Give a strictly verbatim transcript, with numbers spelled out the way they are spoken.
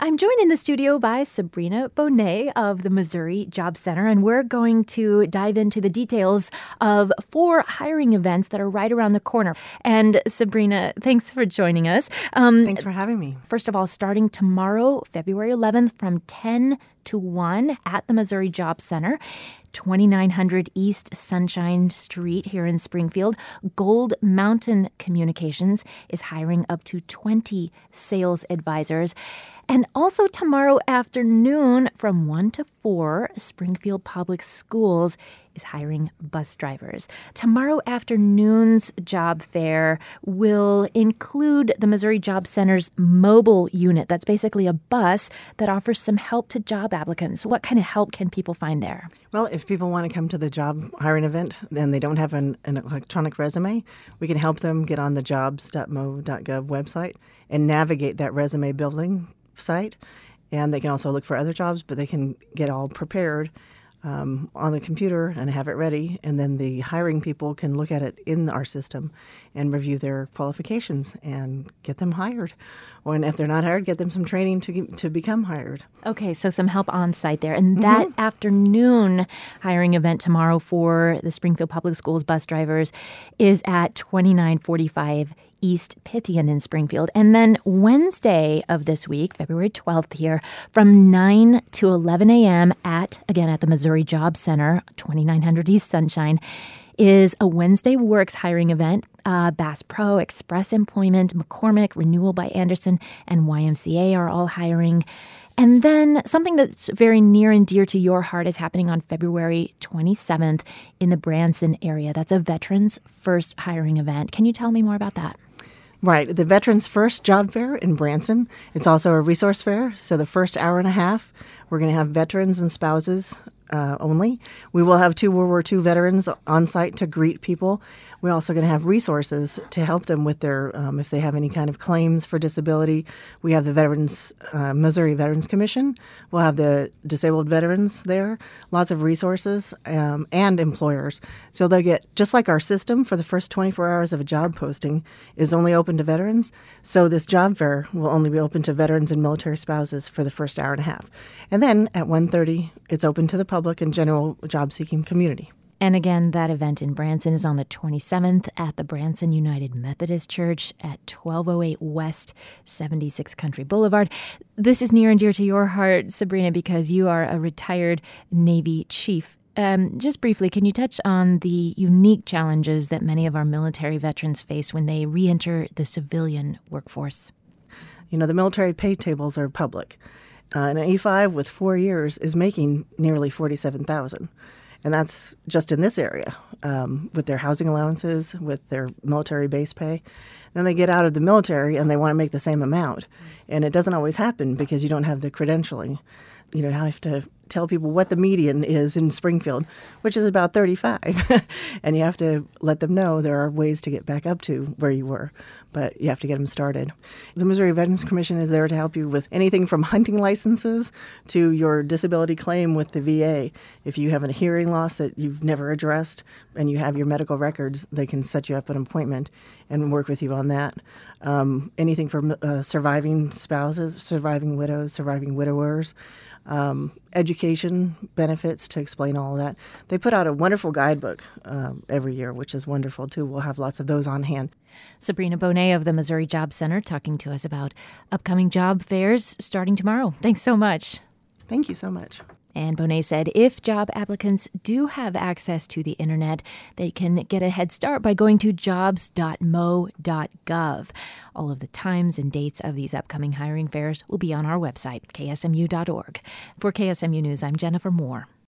I'm joined in the studio by Sabrina Bonet of the Missouri Job Center, and we're going to dive into the details of four hiring events that are right around the corner. And Sabrina, thanks for joining us. Um, thanks for having me. First of all, starting tomorrow, February eleventh, from ten to one at the Missouri Job Center, twenty-nine hundred East Sunshine Street here in Springfield. Gold Mountain Communications is hiring up to twenty sales advisors. And also tomorrow afternoon from one to four, Springfield Public Schools is hiring bus drivers. Tomorrow afternoon's job fair will include the Missouri Job Center's mobile unit. That's basically a bus that offers some help to job applicants. What kind of help can people find there? Well, if people want to come to the job hiring event and they don't have an, an electronic resume, we can help them get on the jobs dot m o dot gov website and navigate that resume building site. And they can also look for other jobs, but they can get all prepared um, on the computer and have it ready. And then the hiring people can look at it in our system and review their qualifications and get them hired. Or and if they're not hired, get them some training to to become hired. Okay, so some help on site there. And that mm-hmm. afternoon hiring event tomorrow for the Springfield Public Schools bus drivers is at twenty-nine forty-five East Pythian in Springfield. And then Wednesday of this week, February twelfth here, from nine to eleven a.m. at, again, at the Missouri Job Center, twenty-nine hundred East Sunshine, is a Wednesday Works hiring event. Uh, Bass Pro, Express Employment, McCormick, Renewal by Anderson, and Y M C A are all hiring. And then something that's very near and dear to your heart is happening on February twenty-seventh in the Branson area. That's a Veterans First hiring event. Can you tell me more about that? Right. The Veterans First Job Fair in Branson. It's also a resource fair. So the first hour and a half, we're going to have veterans and spouses uh, only. We will have two World War Two veterans on site to greet people. We're also going to have resources to help them with their, um, if they have any kind of claims for disability. We have the Veterans, uh, Missouri Veterans Commission. We'll have the disabled veterans there. Lots of resources um, and employers. So they'll get, just like our system for the first twenty-four hours of a job posting is only open to veterans, so this job fair will only be open to veterans and military spouses for the first hour and a half. And then at one thirty, it's open to the public and general job-seeking community. And again, that event in Branson is on the twenty-seventh at the Branson United Methodist Church at twelve oh eight West seventy-six Country Boulevard. This is near and dear to your heart, Sabrina, because you are a retired Navy chief. Um, just briefly, can you touch on the unique challenges that many of our military veterans face when they re-enter the civilian workforce? You know, the military pay tables are public. Uh, an E five with four years is making nearly forty-seven thousand dollars. And that's just in this area, um, with their housing allowances, with their military base pay. Then they get out of the military and they want to make the same amount. And it doesn't always happen because you don't have the credentialing. You know, you have to tell people what the median is in Springfield, which is about thirty-five. And you have to let them know there are ways to get back up to where you were, but you have to get them started. The Missouri Veterans Commission is there to help you with anything from hunting licenses to your disability claim with the V A. If you have a hearing loss that you've never addressed and you have your medical records, they can set you up an appointment and work with you on that. Um, anything from uh, surviving spouses, surviving widows, surviving widowers. Um, education benefits to explain all of that. They put out a wonderful guidebook um, every year, which is wonderful, too. We'll have lots of those on hand. Sabrina Bonet of the Missouri Job Center talking to us about upcoming job fairs starting tomorrow. Thanks so much. Thank you so much. And Bonet said if job applicants do have access to the internet, they can get a head start by going to jobs dot m o dot gov. All of the times and dates of these upcoming hiring fairs will be on our website, k s m u dot org. For K S M U News, I'm Jennifer Moore.